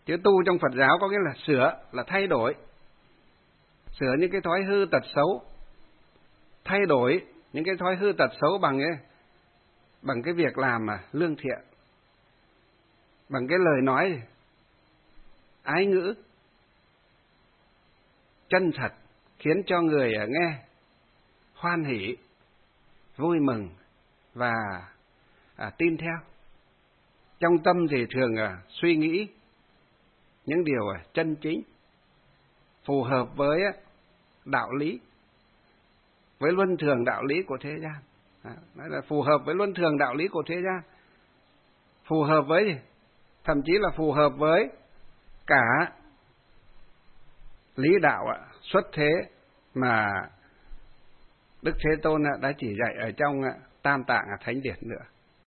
Chữ tu trong Phật giáo có nghĩa là sửa, là thay đổi. Sửa những cái thói hư tật xấu. Thay đổi những cái thói hư tật xấu bằng cái việc làm mà lương thiện. Bằng cái lời nói ái ngữ, chân thật, khiến cho người nghe hoan hỉ, vui mừng và tin theo. Trong tâm thì thường suy nghĩ những điều chân chính, phù hợp với đạo lý, với luân thường đạo lý của thế gian. Nói là phù hợp với luân thường đạo lý của thế gian. Phù hợp với gì? Thậm chí là phù hợp với cả lý đạo xuất thế mà Đức Thế Tôn đã chỉ dạy ở trong Tam Tạng Thánh Điển nữa.